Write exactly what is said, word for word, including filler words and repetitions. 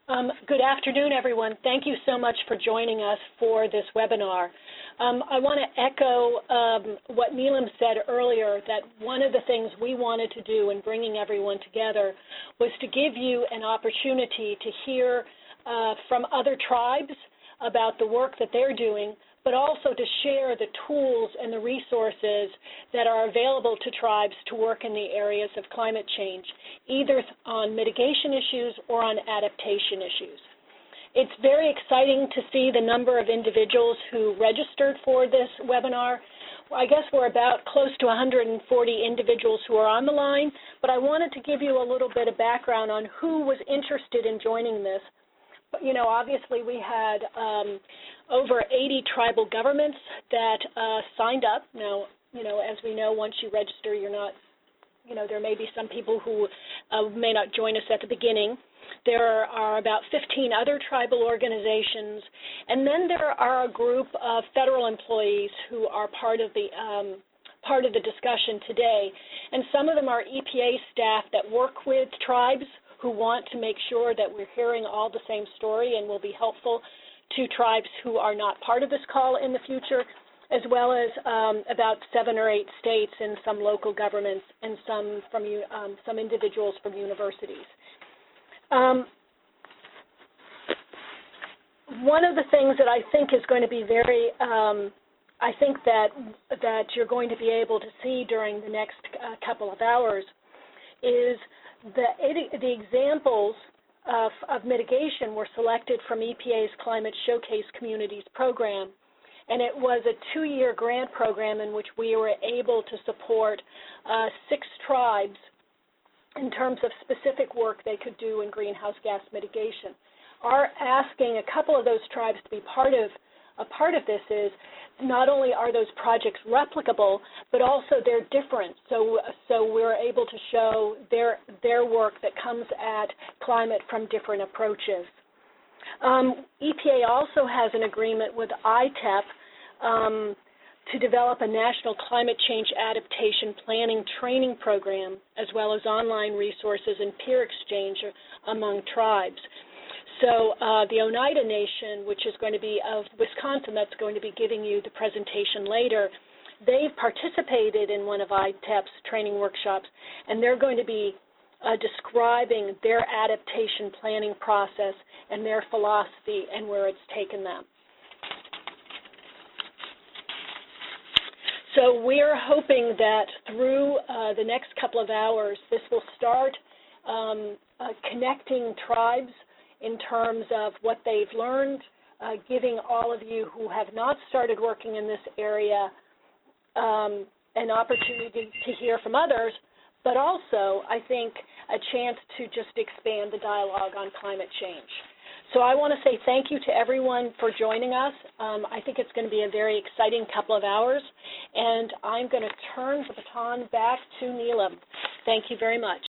Um, good afternoon, everyone. Thank you so much for joining us for this webinar. Um, I want to echo um, what Neelam said earlier, that one of the things we wanted to do in bringing everyone together was to give you an opportunity to hear uh, from other tribes about the work that they're doing, but also to share the tools and the resources that are available to tribes to work in the areas of climate change, either on mitigation issues or on adaptation issues. It's very exciting to see the number of individuals who registered for this webinar. I guess we're about close to one hundred forty individuals who are on the line, but I wanted to give you a little bit of background on who was interested in joining this. You know, obviously we had um, over eighty tribal governments that uh, signed up. Now, you know, as we know, once you register, you're not, you know, there may be some people who uh, may not join us at the beginning. There are about fifteen other tribal organizations, and then there are a group of federal employees who are part of the um, part of the discussion today. And some of them are E P A staff that work with tribes who want to make sure that we're hearing all the same story and will be helpful to tribes who are not part of this call in the future, as well as um, about seven or eight states and some local governments and some from um, some individuals from universities. Um, one of the things that I think is going to be very, um, I think that that you're going to be able to see during the next uh, couple of hours is the, the examples of, of mitigation were selected from E P A's Climate Showcase Communities program, and it was a two-year grant program in which we were able to support uh, six tribes in terms of specific work they could do in greenhouse gas mitigation. Our asking a couple of those tribes to be part of a part of this is not only are those projects replicable, but also they're different. So, so we're able to show their their work that comes at climate from different approaches. Um, E P A also has an agreement with I T E P um, to develop a national climate change adaptation planning training program, as well as online resources and peer exchange among tribes. So uh, the Oneida Nation, which is going to be of Wisconsin, that's going to be giving you the presentation later, they've participated in one of I T E P's training workshops, and they're going to be uh, describing their adaptation planning process and their philosophy and where it's taken them. So we're hoping that through uh, the next couple of hours, this will start um, uh, connecting tribes in terms of what they've learned, uh, giving all of you who have not started working in this area um, an opportunity to hear from others, but also, I think, a chance to just expand the dialogue on climate change. So I want to say thank you to everyone for joining us. Um, I think it's going to be a very exciting couple of hours, and I'm going to turn the baton back to Neelam. Thank you very much.